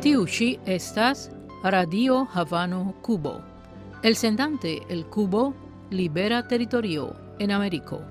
Tiu ĉi estas Radio Havano Kubo. Elsendante el Kubo, libera teritorio en Ameriko.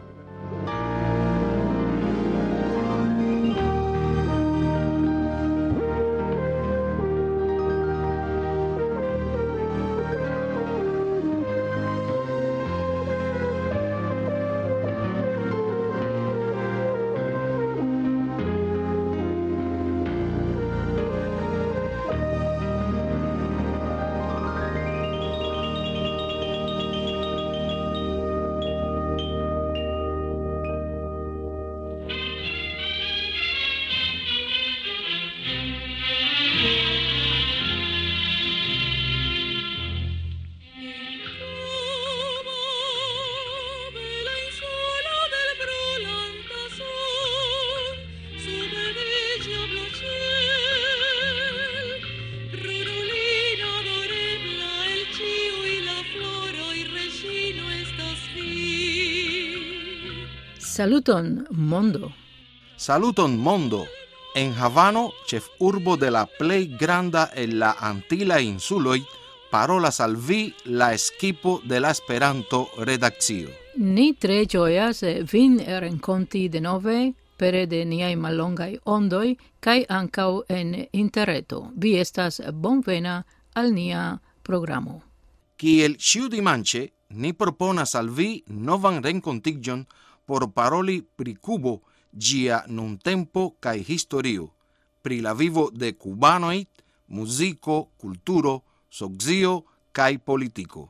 Saluton, mondo. Saluton, mondo. En Havano, ĉefurbo de la plej granda el la Antila insuloj, parolas al vi la eskipo de la Esperanto-redakcio. Ni tre ĝojas vin renkonti denove pere de niaj mallongaj ondoj kaj ankaŭ en interreto. Vi estas bonvena al nia programo. Kiel ĉiudimanĉe, ni proponas al vi novan renkontiĝon por paroli pri Kubo, ĝia nuntempo kaj historio, pri la vivo de kubanoj, muziko, kulturo, socio kaj politiko.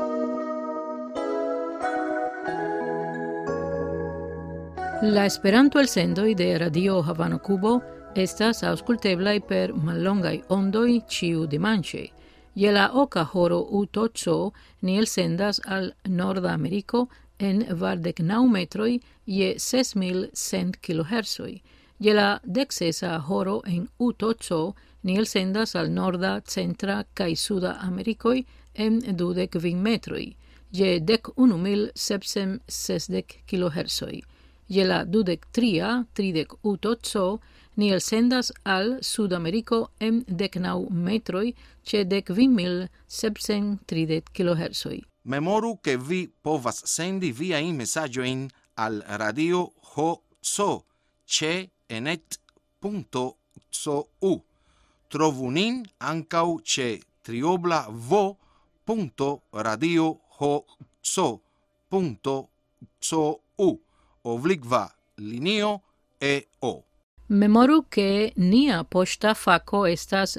La Esperanto-elsendoj de Radio Havano Kubo estas aŭskulteblaj per mallongaj ondoj ĉiudimanĉe. Je la oka horo UTC ni elsendas al Norda Ameriko en 29 metroj je 6100 kHz. Je la 16 horo en UTC ni elsendas al Norda, Centra kaj Suda Amerikoj en 25 metroj je 11760 kHz. Je la 23 30 UTC ni elsendas al Sudameriko en 19 metroj ĉe 19730 kHz. Memoru ke vi povas sendi viajn mesaĝojn al Radio HC ĉe enet.cu. Trovu nin ankaŭ ĉe www.radiohc.cu/linio-EO. Memoru ke nia poŝta fako estas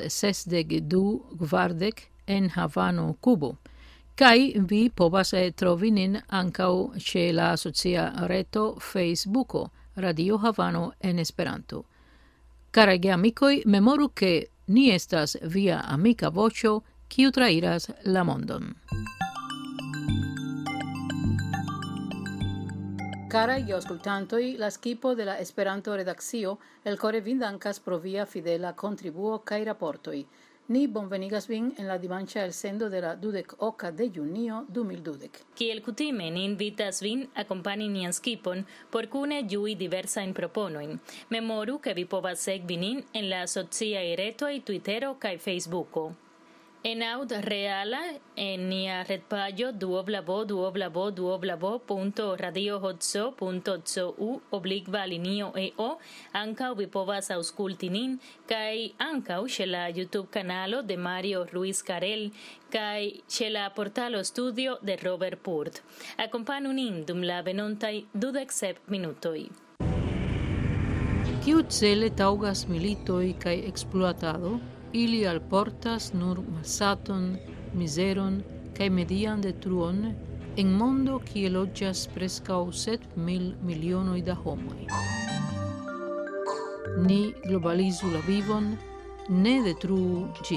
6240 en Havano, Kubo. Kai vi povas trovi nin ankaŭ ĉe la socia reto Facebooko Radio Havano en Esperanto. Karaj geamikoj, memoru ke ni estas via amika voĉo, kiu trairas la mondon. Karaj geaŭskultantoj, la skipo de la Esperanto-redakcio elkore vin dankas pro via fidela kontribuo kaj raportoj. Ni bonvenigas vin en la dimanĉa elsendo de la 28 de junio 2020. Kiel kutime, ni invitas vin akompani nian skipon por kune ĝui diversajn proponojn. Memoru ke vi povas sekvi nin en la sociaj retoj Twittero kaj Facebooko. En aŭd reala en nia retpaĝo www.radiohc.cu/linio-EO ankaŭ vi povas aŭskulti nin kaj ankaŭ ĉe la YouTube-kanalo de Mario Ruiz Carel kaj ĉe la portalo Studio de Robert Purt. Akompanu nin dum la venontaj 27 minutoj. Kiucele taŭgas militoj kaj ekspluatado? Ili alportas nur malsaton, mizeron kaj median detruon en mondo kie loĝas preskaŭ 7,000 milionoj da homoj. Ni globalizu la vivon, ne detruu ĝin.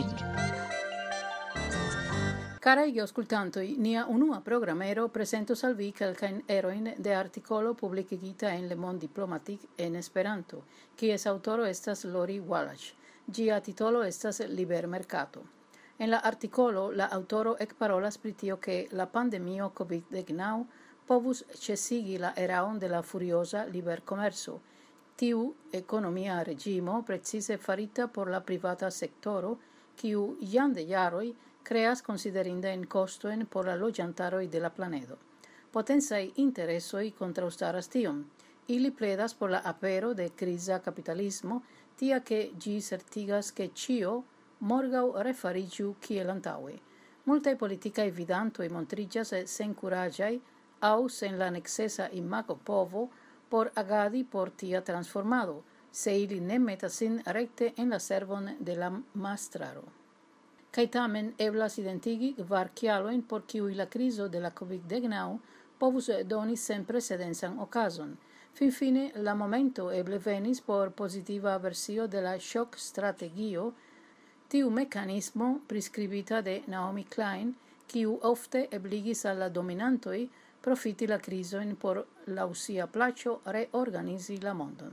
Karaj geaŭskultantoj, nia unua programero prezentos al vi kelkajn erojn de artikolo publikigita en Le Monde Diplomatique en Esperanto, kies aŭtoro estas Lori Wallach. Ĝia titolo estas Libermerkato. En la artikolo la aŭtoro ekparolas pri tio ke la pandemio COVID-19 povus ĉesigi la eraon de la furioza liberkomerco, Tiu economia regimo precise farita por la privata sectoro, kiu jam de jaroj creas considerinda in costoen por la loĝantaroj de la planedo. Potensaj interesoj kontraŭstaras tion. Ili pledas por la apero de kriza kapitalismo, tia ke ĝi certigas ke ĉio morgaŭ refariĝu kiel antaŭe. Multaj politikaj vidantoj montriĝas senkuraĝaj aŭ sen la necesa imagopovo por agadi por tia transformado, se ili ne metas sin rekte en la servon de la mastraro. Kaj tamen eblas identigi kvar kialojn por kiuj la krizo de la COVID-19 povus doni senprecedensan okazon. Finfine, la momento eble venis por pozitiva versio de la ŝok-strategio, tiu mekanismo priskribita de Naomi Klein, kiu ofte ebligis al la dominantoj profiti la krizojn por laŭ sia plaĉo reorganizi la mondon.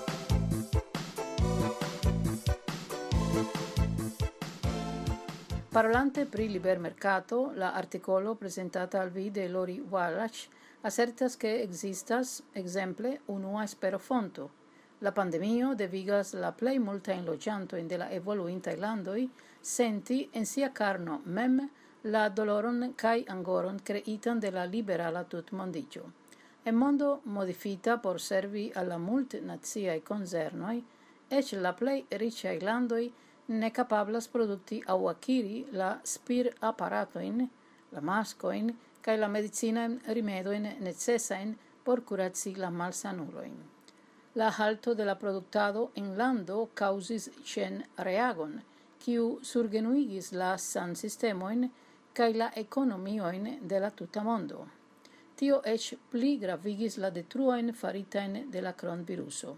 Parolante pri libermercato, la artikolo presentata al vi de Lori Wallach assertas che existas, exemple, unua esperofonto. La pandemio devigas la plej multajn loĝantojn de la evoluintaj landoj senti en sia karno mem la doloron kaj angoron kreitan de la liberala tutmondiĝo. En mondo modifita por servi al la multnaciaj koncernoj, eĉ la plej riĉaj landoj ne kapablas produkti aŭ akiri la spir-aparatojn, la maskojn kaj la medicinajn rimedojn necesajn por kuraci la malsanulojn. La halto de la produktado en lando caŭzis ĉen-reagon, kiu surgenuigis la sansistemojn kaj la ekonomiojn de la tuta mondo. Tio eĉ pli gravigis la detruojn faritajn de la kronviruso.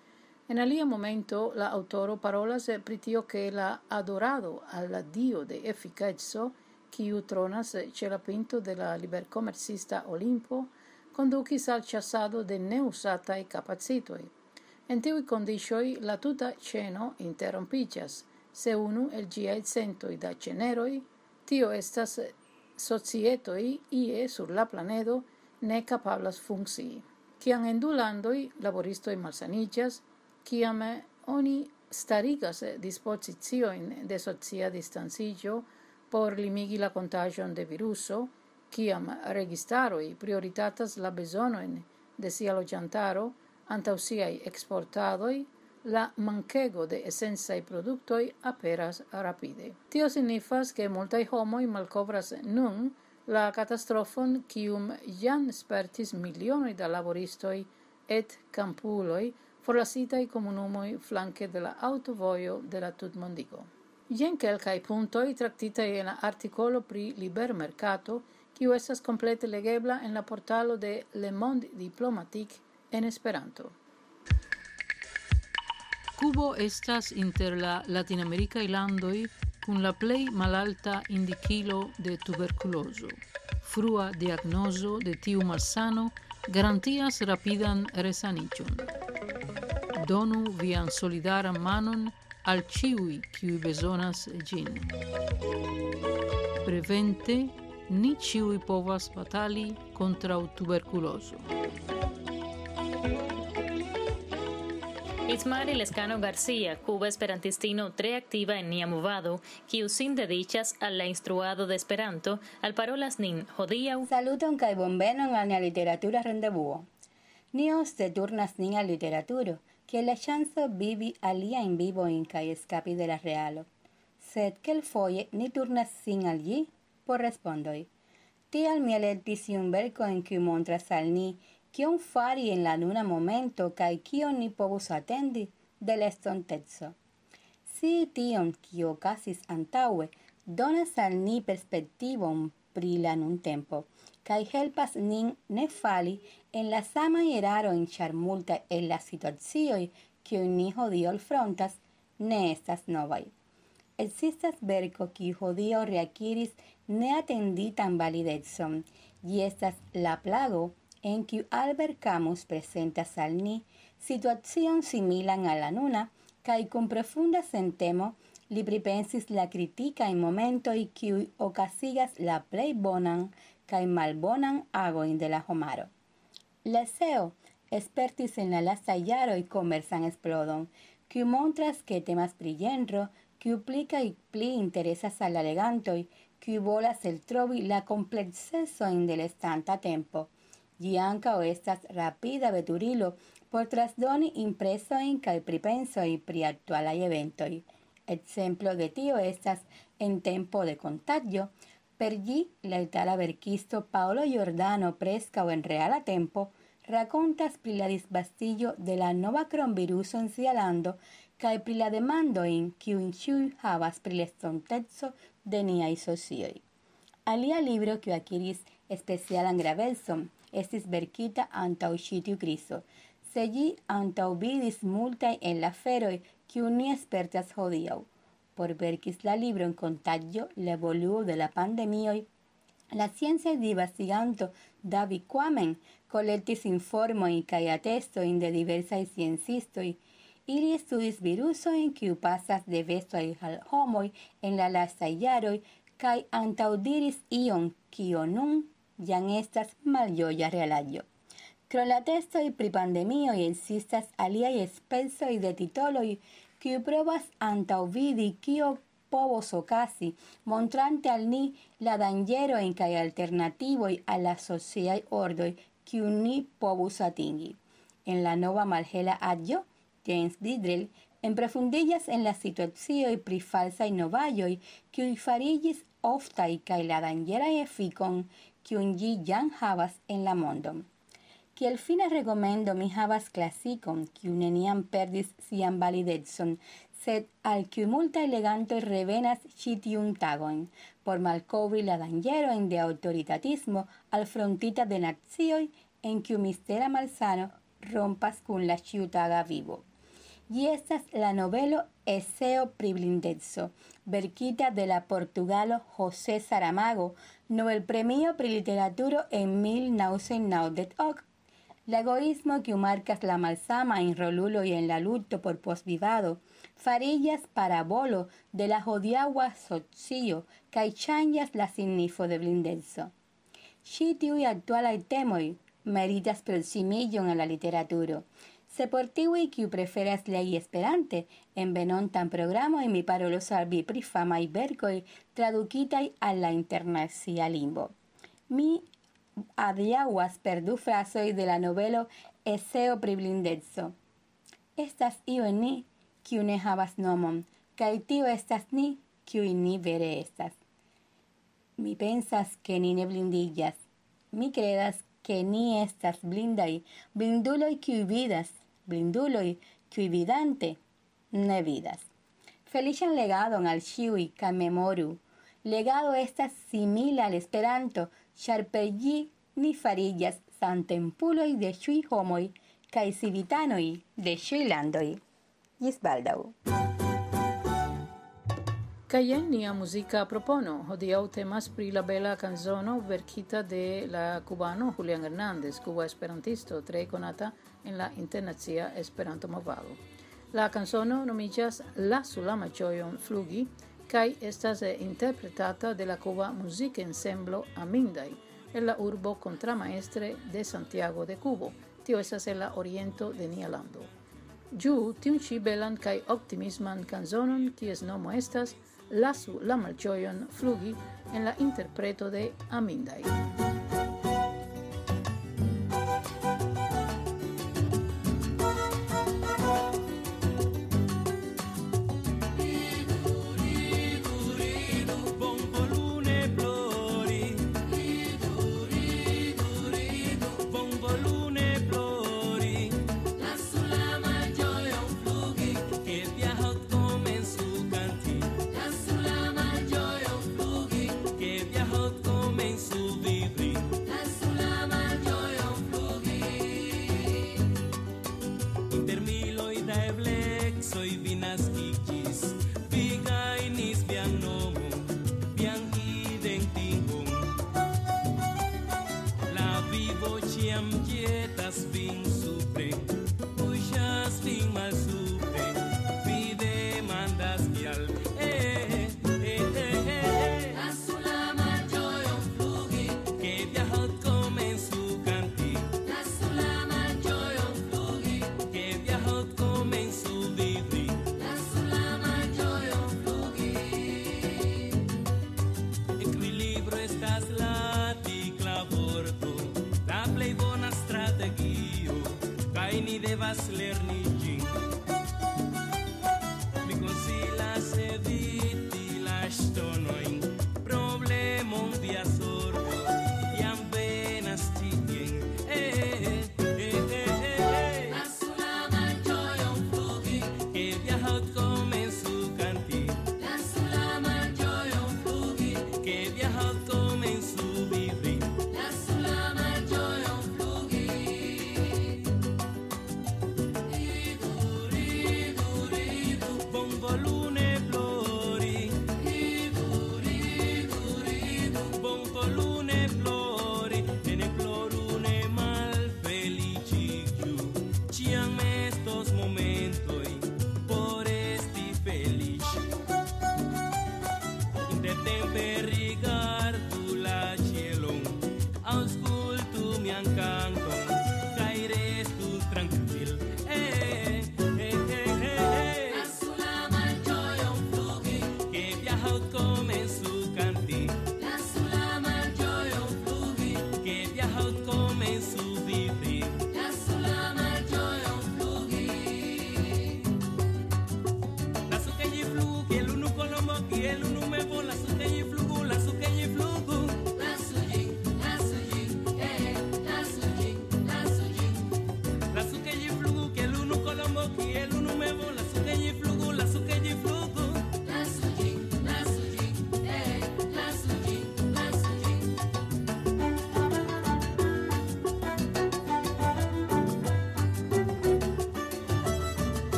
En alia momento la autoro parolas pri tio ke la adorado al la dio de efikeco, kiu tronas ĉe la pinto de la liberkomercista Olimpo, kondukis al ĉasado de neusataj kapacitoj. En tiuj kondiĉoj la tuta ĉeno interrompiĝas, se unu el ĝiaj centoj da ĉeneroj, tio estas societoj ie sur la planedo, ne kapablas funkcii. Kiam en du landoj laboristoj malsaniĝas, kiam oni starigas dispoziciojn de socia distanciĝo por limigi la kontaĝon de viruso, kiam registaroj prioritatas la bezonojn de sia loĝantaro antaŭ siaj eksportadoj, la mankego de esencaj produktoj aperas rapide. Tio signifas ke multaj homoj malkovras nun la katastrofon kiun jam spertis milionoj da laboristoj et kampuloj forlasitaj komunumoj flanke de la aŭtovojo de la tutmondigo. Jen kelkaj puntoj traktitaj en la artikolo pri libermercato, kiu estas komplete legebla en la portalo de Le Monde Diplomatique en Esperanto. Kubo estas inter la latinamerikaj landoj kun la plej malalta indikilo de tuberkulozo. Frua diagnozo de tiu malsano garantias rapidan resaniĝon. Donu vian solidaran manon al ĉiuj, kiuj bezonas ĝin. Prevente, ni ĉiuj povas batali kontraŭ tuberkulozo. Ismari Lescano García, Cuba esperantistino tre activa en nia movado, kiu sin dediĉas al la instruado de Esperanto, alparolas nin hodiaŭ. Saluton kaj bonvenon al nia literatura rendevuo. Ni ofte turnas nin al literaturo, kiel la ŝanco vivi aliajn vivojn kaj eskapi de la realo. Sed kelkfoje ni turnas sin al ĝi por respondoj. Tial mi elektis iun verkon kiu montras al ni kion fari en la nuna momento kaj kion ni povus atendi de la estonteco. Si tion, kio okazis antaŭe, donas al ni perspektivon pri la nuntempo kaj helpas nin ne fali en la samaj erarojn, ĉar multaj el la situacioj kiujn ni hodiaŭ alfrontas ne estas novaj. Ekzistas verko kiu hodiaŭ reakiris neatenditan validecon, ĝi estas La plago, en kiu Albert Camus presentas al ni situacion similan a la nuna, kaj kun profunda sentemo li pripensis la kritikajn momentoj kiuj okazigas la plej bonan kaj malbonan agojn de la homaro. La eseo espertis en la lasaiaro y conversan explodon, que montras que temas brillenro, que plica y pli interesas al alegantoi, que volas el trovi la complexeso in del estanta tempo. Y anca o estas rapida veturilo, por trasdoni impreso in cae pripenso y priactuala eventoi. Exemplo de tio estas en tempo de contagio, per gi la itala verkisto Paolo Giordano presca o en reala tempo, racontas pri la disvastillo de la nova cronviruso en Sialando, cae pri la demando in kiun ĉiuj havas pri l'estonteco de niaj socioj. Alia libro kiu akiris specialan gravecon estis verkita antaŭ ĉi tiu krizo, se ĝi antaŭvidis multaj el la aferoj kiuj ni spertas hodiaŭ. Por verkis la libron Contagio, la evoluo de la pandemioj, la ciencia disvastiganto David Quammen kolektis informojn kaj atestojn de diversaj sciencistoj. Ili studis virusojn kiuj pasas de bestoj al homoj en la lastaj jaroj kaj antaŭdiris ion kio nun jam estas malĝoja realaĵo. Krom la testoj pri pandemioj ekzistas aliaj specoj de titoloj kiuj provas antaŭvidi kio povos okazi, montrante al ni la danĝerojn kaj alternativoj al la sociaj ordoj kiuj ni povus atingi. En la nova malhela aĝo, James Didrell enprofundillas en la situacioj pri falsaj novaĵoj kiuj fariĝis oftaj kaj la danĝeran efikon kiun ĝi jam havas en la mondon. Kiel fina rekomendo mi havas klasikon kiu neniam perdis sian validecon, sed al kiu multaj legantoj revenas ĉi tiun tagon, por malkovri la danĝerojn de aŭtoritatismo alfrontita de nacioj en kiu mistera malsano rompas kun la ĉiutaga vivo. Ĝi estas la novelo Eseo pri blindeco, verkita de la portugalo José Saramago, Nobelpremio pri literaturo en 1998. La egoísmo kiu markas la malsama en roluloj en la luto por postvivado farillas parabolo de la hodiaŭa socio kaj ŝanĝas la signifo de blindeco. Ĉi tiuj aktualaj temoj meritas proksimiĝon al la literaturo. Se por tiuj kiu preferas legi Esperante, en venontan programon mi parolos al vi pri famaj verkoj tradukitaj al la internacia lingvo. Mi adiaŭas per du frazoj de la novelo Eseo pri blindeco. Estas io en ni, kiu ne havas nomon, kaj tio estas ni, kiuj ni vere estas. Mi pensas ke ni ne blindiĝas. Mi kredas ke ni estas blindaj, blinduloj kiuj vidas, blinduloj kiuj vidante ne vidas. Feliĉan legadon al ĉiuj kaj memoru. Legado estas simila al Esperanto, ĉar per ĝi ni fariĝas santempuloj de ĉiuj homoj kaj civitanoj de ĉiuj landoj. Ĝis baldaŭ. Kaj jen nia muzika propono. Hodiaŭ temas pri la bela kanzono verkita de la kubano Julián Hernández, kuba esperantisto tre konata en la internacia Esperanto-movado. La kanzono nomiĝas Lasu la malĝojon flugi kaj estas interpretata de la kuba muzikensemblo Amindaj en la urbo Contramaestre de Santiago de Cubo. Tio estas en la oriento de nia lando. Ĝuu tiun ĉi belan kaj optimisman kanzonon, kies nomo estas Lasu la malĝojon flugi en la interpreto de Amindaj.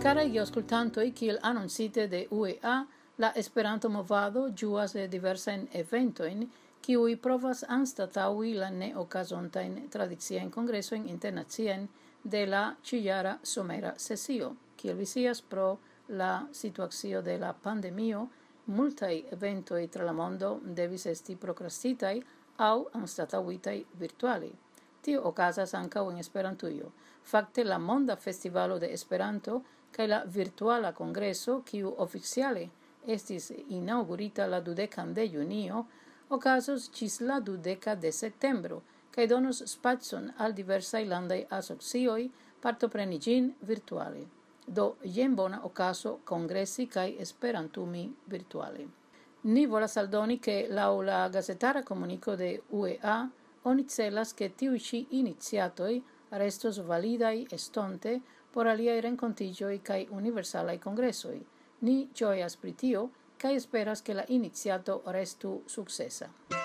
Caraj aŭskultantoj, kiel anoncite de UEA, la Esperanto-movado ĝuas de diversajn eventojn, kiuj provas anstataŭi la neokazontajn tradiciajn kongresojn internaciajn de la ĉiujara somera sesio. Kiel vi scias, pro la situacio de la pandemio, multaj eventoj tra la mondo devis esti prokrastitaj aŭ anstataŭitaj virtuale. Tio okazas ankaŭ en Esperantujo. Fakte la Monda Festivalo de Esperanto kaj la virtuala kongreso, kiu oficiale estis inaugurita la 20 de junio, okazos ĝis la 20 de septembro, kaj donos spacon al diversaj landaj asocioj partopreni ĝin virtuale. Do, jen bona okazo kongresi kaj esperantumi virtuale. Ni volas aldoni ke laŭ la gazetara komuniko de UEA oni celas ke tiuj ĉi iniciatoj restos validaj estonte por aliaj renkontiĝoj kaj universalaj kongresoj. Ni ĝojas pri tio kaj esperas ke la iniciato restu sukcesa.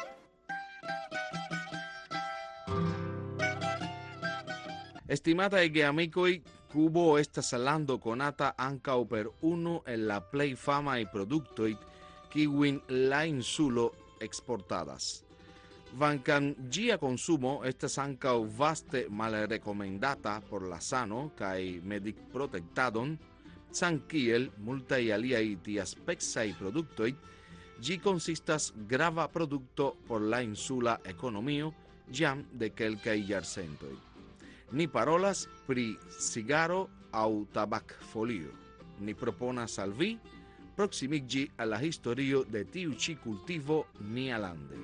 Estimataj geamikoj, Kubo estas lando konata ankaŭ per unu el la plej famaj produktoj kiujn la insulo eksportadas. Kvankam ĝia konsumo estas ankaŭ vaste malrekomendata por la sano kaj medikprotektadon, samkiel multaj aliaj tiaspecaj produktoj, ĝi konsistas grava produkto por la insula ekonomio jam de kelkaj jarcentoj. Ni parolas pri cigaro aŭ tabakfolio. Ni proponas al vi proksimiĝi al la historio de tiu ĉi kultivo nialande.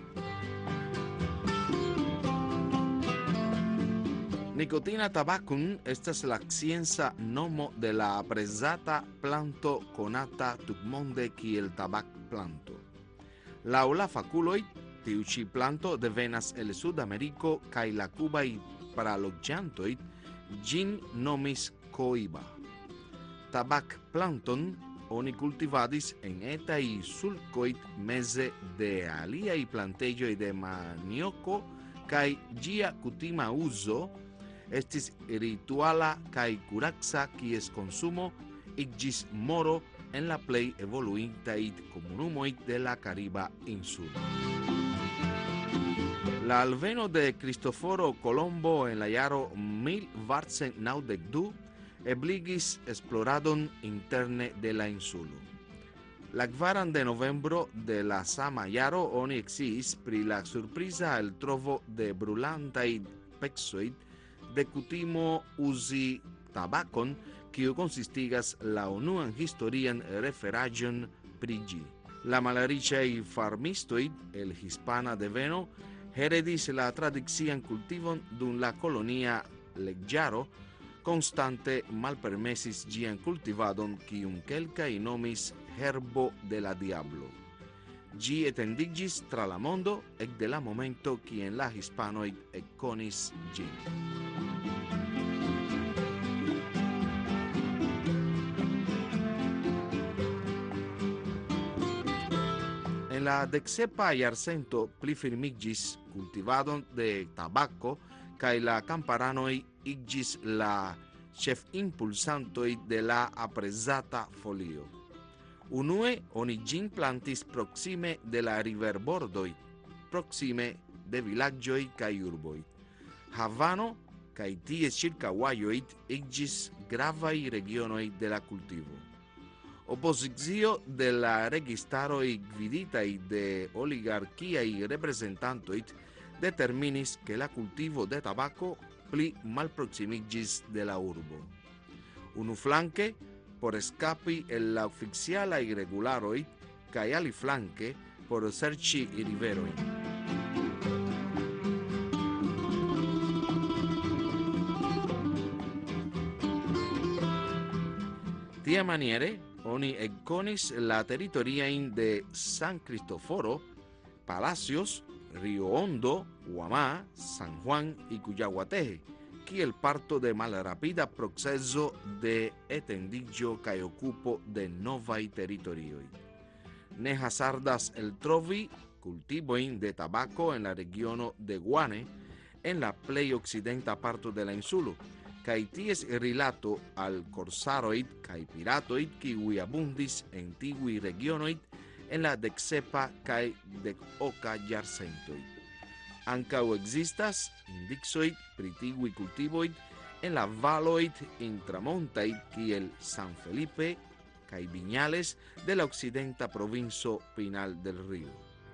Nicotina tabacum estas la scienca nomo de la aprezata planto konata tutmonde kiel tabakplanto. Laŭ la fakuloj, tiu ĉi planto devenas el Sudameriko kaj la kubaj praloĝantoj ĝin nomis coiba. Tabakplanton oni kultivadis en etaj sulkoj meze de aliaj plantejoj de manioko kaj ĝia kutima uzo estis rituala kaj kuraca, kies konsumo iĝis moro en la plej evoluintaj komunumoj de la Kariba insulo. La alveno de Cristoforo Colombo en la jaro 1492 ebligis esploradon interne de la insulo. La 4 de novembro de la sama jaro oni eksciis pri la surpriza eltrovo de brulantaj pecoj de kutimo uzi tabakon, kiu konsistigas la unuan historian referaĵon pri ĝi. La malriĉaj farmistoj el hispana deveno heredis la tradician kultivon dum la kolonia leĝaro, konstante malpermesis ĝian kultivadon, kiun kelkaj nomis herbo de la diablo. Ĝi etendiĝis tra la mondo ekde la momento kien la hispanoj ekkonis ĝin. En la deksepa jarcento plifirmiĝis kultivadon de tabako kaj la kamparanoj iĝis la ĉefimpulsantoj de la aprezata folio. Unue oni ĝin plantis proksime de la riverbordoj, proksime de vilaĝoj kaj urboj. Havano kaj ties ĉirkaŭajoj iĝis gravaj regionoj de la kultivo. Opozicio de la registaroj gviditaj de oligarkiaj reprezentantoj determinis ke la kultivo de tabako pli malproksimiĝis de la urbo. Unuflanke, por eskapi el la oficialaj regularoj kaj aliflanke por serĉi riverojn. Tiamaniere oni ekkonis la teritoriajn de San Cristoforo, Palacios, Rio Hondo, Guamá, San Juan y Cuyaguateje, kiel parto de malrapida proceso de etendiĝo kaj okupo de novaj teritorioj. Ne hazardas eltrovi kultivojn de tabako en la regiono de Guane, en la plej okcidenta parto de la insulo, kaj ties rilato al corsaroid kaj piratoj kiuj abundis en tiuj regionoj en la deksepa kaj dekoka jarcentoj. Ankaŭ ekzistas indicoj pri tiuj kultivoj en la valoj intramontaj kiel San Felipe kaj Viñales de la okcidenta provinco Pinal del Río.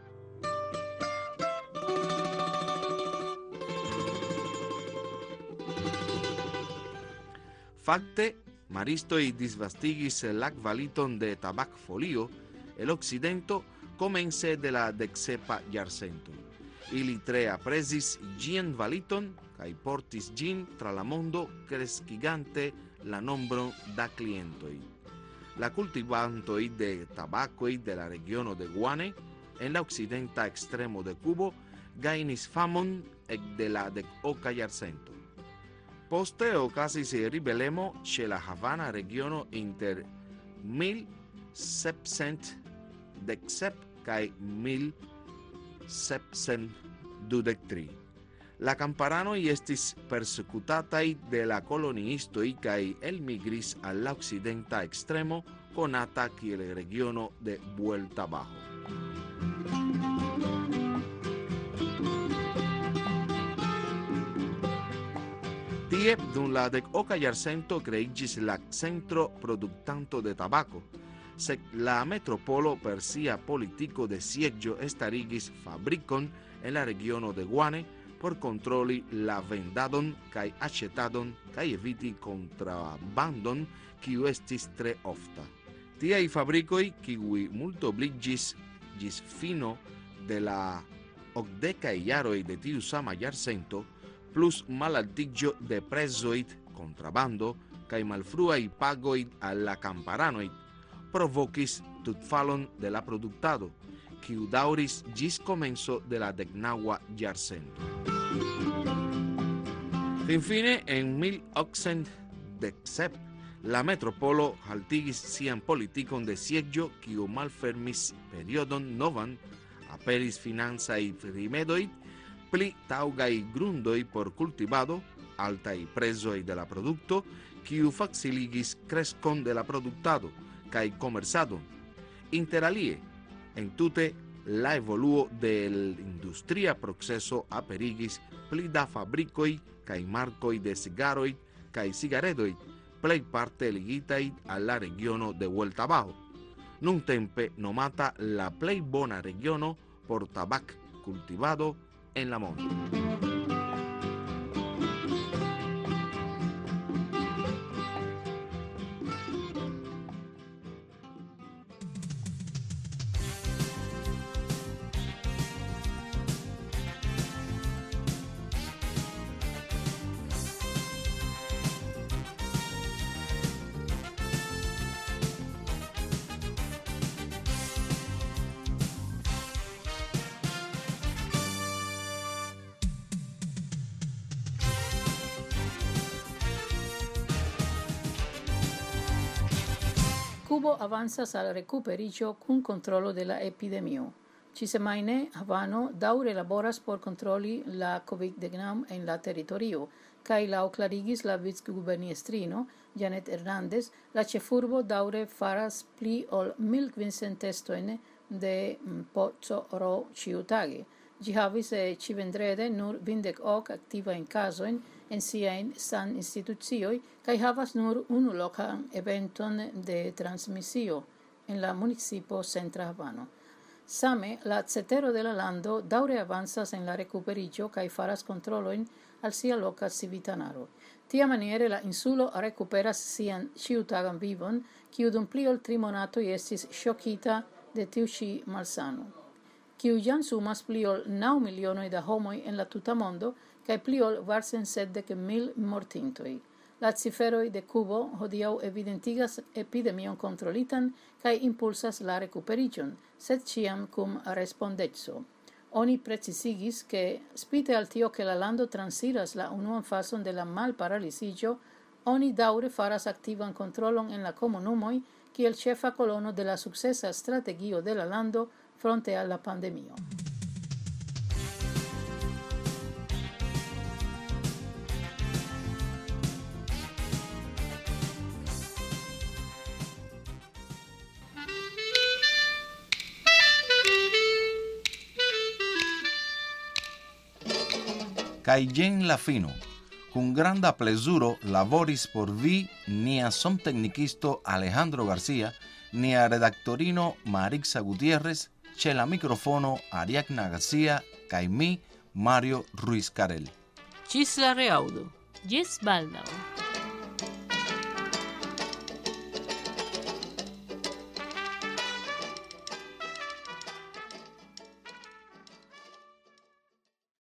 Fakte, maristoj disvastigis la kvaliton de tabakfolio el okcidento komence de la deksepa jarcento. Ili tre aprezis ĝian kvaliton kaj portis ĝin tra la mondo kreskigante la nombron da klientoj. La cultivantoj de tabakoj de la regiono de Guane en la okcidenta ekstremo de Kubo gajnis famon ekde la dekoka jarcento. Poste okazis ribelemo ĉe la Havana regiono inter 1717 kaj 1723. La kamparanoj estis persekutataj de la koloniistoj kaj elmigris al la okcidenta ekstremo konata kiel regiono de Vuelta Bajo. Tie, dum la dekoka jarcento kreiĝis la centro produktanto de tabako, sed la metropolo per sia politiko de sieĝo starigis fabrikon en la regiono de Guane por kontroli la vendadon kaj aĉetadon kaj eviti kontrabandon, kiu estis tre ofta. Tiaj fabrikoj, kiuj multobliĝis ĝis fino de la okdekaj jaroj de tiu sama jarcento, plus malaltiĝo de prezoj, kontrabando kaj malfruaj pagoj al la kamparanoj, provokis tutfalon de la produktado, kiu daŭris ĝis komenco de la deknaŭa jarcento. Finfine, en 1817, la metropolo haltigis sian politikon de sieĝo, kiu malfermis periodon novan, aperis financaj rimedoj, pli taŭgaj grundoj por kultivado, altaj prezoj de la produkto, kiu faciligis kreskon de la produktado kaj komercadon. Interalie, entute la evoluo del industria proceso aperigis pli da fabrikoj kaj markoj de cigaroj kaj cigaredoj, plejparte ligitaj al la regiono de Vuelta Bajo, nuntempe nomata la plej bona regiono por tabak cultivado en la mondo. Cubo avanzas al recuperiĝo kun kontrolo de la epidemio. Ĉi-semajne Havano daŭre laboras por kontroli la COVID-19 en la teritorio, kaj laŭ klarigis la vicguberniestrino Janet Hernández, la ĉefurbo daŭre faras pli ol 1500 testojn de PCR ĉiutage. Ĝi havis ĉi-vendrede nur 28 aktivajn kazojn en siajn san-institucioj kaj havas nur unu lokan eventon de transmisio en la municipo Centra Havano. Same, la cetero de la lando daŭre avanzas en la recuperiĝo kaj faras kontrolojn al sia loka civitanaro. Tiamaniere la insulo recuperas sian ĉiutagan vivon, kiu dum pli ol 3 monatoj estis ŝokita de tiu ĉi malsano, kiu jam sumas pli ol 9 milionoj da homoj en la tuta mondo kaj pli ol 470,000 mortintoj. La ciferoj de Kubo hodiaŭ evidentigas epidemion kontrolitan kaj impulsas la rekuperiĝon, sed ĉiam kun respondeco. Oni precisigis ke spite al tio ke la lando transiras la unuan fazon de la malparaliziĝo, oni daŭre faras aktivan kontrolon en la komunumoj kiel ĉefa kolono de la sukcesa strategio de la lando fronte a la pandemio. Kai jen la fino. Con granda plezuro laboris por vi nia somtecnicisto Alejandro García, nia redaktorino Marixa Gutiérrez, ĉe la mikrofono Ariadna García kaj mi, Mario Ruiz Carel. Ĝis la reaŭdo. Ĝis baldaŭ.